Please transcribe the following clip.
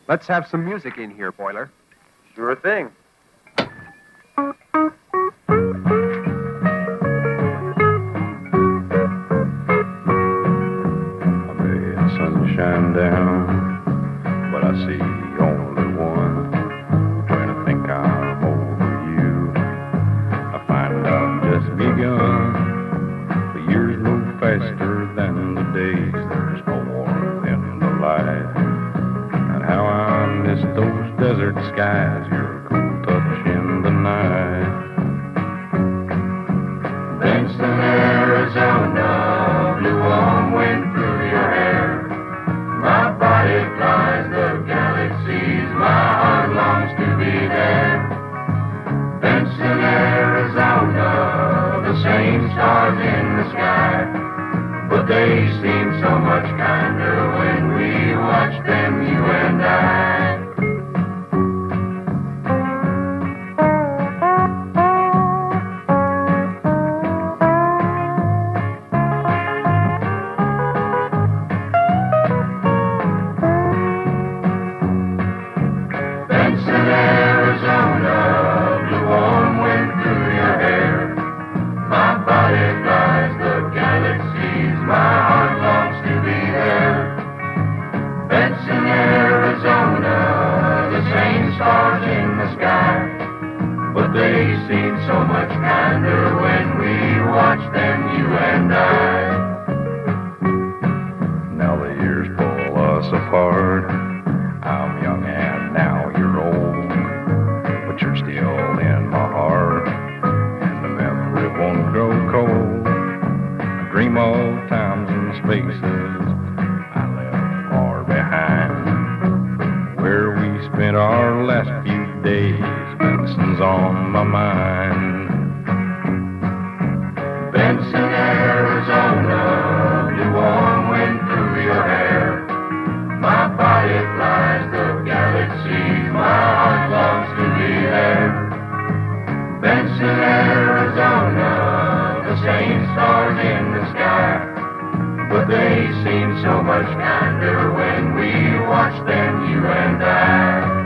Let's have some music in here, Boiler. Sure thing. Sunshine down, but I see only one. When I think I'm over you, I find I've just begun. The years move faster than the days. There's no warmth in the light. And how I miss those desert skies, your cool touch in the night. Benson, Arizona, blue warm wind through your hair. My body flies the galaxies, my heart longs to be there. Benson, Arizona, the same stars in the sky, but they seem so much kinder when we watch them, you and I. They seem so much kinder when we watch them, you and I. Now the years pull us apart. I'm young and now you're old, but you're still in my heart, and the memory won't grow cold. I dream of times and spaces I left far behind, where we spent our last few days. Benson's on my mind. Benson, Arizona, blue warm wind through your hair. My body flies the galaxies, my heart longs to be there. Benson, Arizona, the same stars in the sky, but they seem so much kinder when we watch them, you and I.